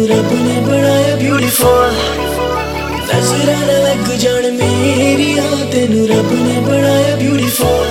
रब ने बनाया ब्यूटीफुल। नजरां ना लग जान मेरिया, तेनू रब ने बनाया ब्यूटीफुल।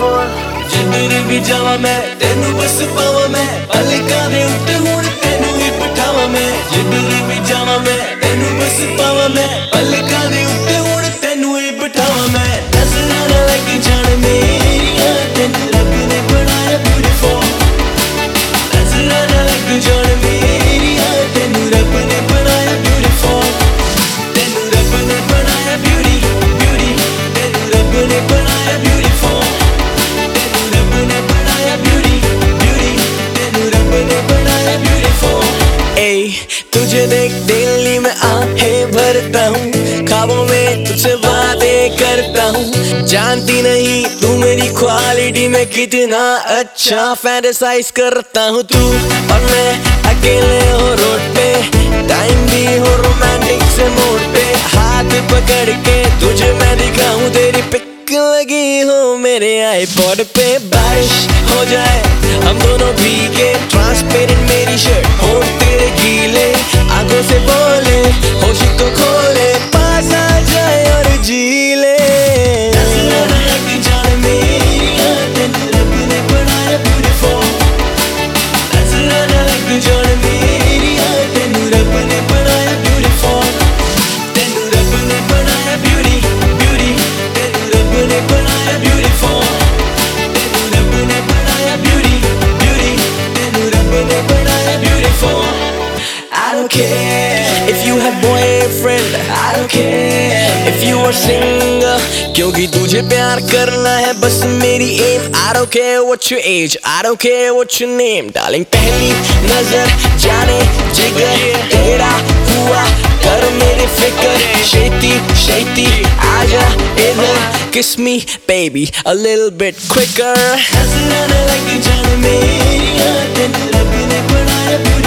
जिधर भी जावा मैं तेनू बस पावा मैं, पलकां दे उत्ते हुण तेनू ही बिठावा मैं। जिधर भी जावा मैं तेनू बस पावा मैं, पलकां दे उत्ते हुण तेनू ही बिठावा मैं। नजरां ना लग जान मेरिया, तेनू रब ने बनाया ब्यूटीफुल। नजरां ना लग जान मेरिया, तेनू रब ने बनाया ब्यूटीफुल। तेनू रब ने बनाया ब्यूटी ब्यूटी, तेनू रब ने बनाया ब्यूटीफुल। तेनू रब ने बनाया ब्यूटी ब्यूटी, तेनू रब ने बनाया ब्यूटीफुल। ए तुझे देख दिल्ली में आहें भरता हूँ, ख्वाबों में तुझसे बातें करता हूँ। जानती नहीं तू मेरी क्वालिटी में कितना अच्छा फैंटेसाइज करता हूँ। तू और मैं अकेले हो रोड पे, टाइम भी हो रोमांटिक से मोड़ पे। हाथ पकड़ के तुझे मैं दिखाऊं, तेरी पिक लगी हो मेरे आईपॉड पे। बारिश हो जाए हम दोनों भीगे, ट्रांसपेरेंट मेरी शर्ट हो तेरे गीले। आंखों से बोले होश को खोले, पास आ जाए और जी ले। नजरां ना लग जान मेरिया, तेनू रब ने बनाया ब्यूटीफुल। नजरां ना लग जान मेरिया, तेनू रब ने बनाया ब्यूटीफुल। तेनू रब ने बनाया ब्यूटी ब्यूटी, तेनू रब ने बनाया ब्यूटीफुल। तेनू रब ने बनाया ब्यूटी ब्यूटी, तेनू रब ने बनाया beautiful. I don't care if you have boyfriend, I don't care if you are single, क्योंकि तुझे प्यार करना है बस मेरी aim। I don't care what your age, I don't care what your name, darling। पहली नजर जाने जिगर तेरा हुआ, कर मेरी फिक्र। शेती शेती आजा इधर, kiss me baby a little bit quicker। नजरां ना लग जान मेरिया, तेनू रब ने बनाया ब्यूटी।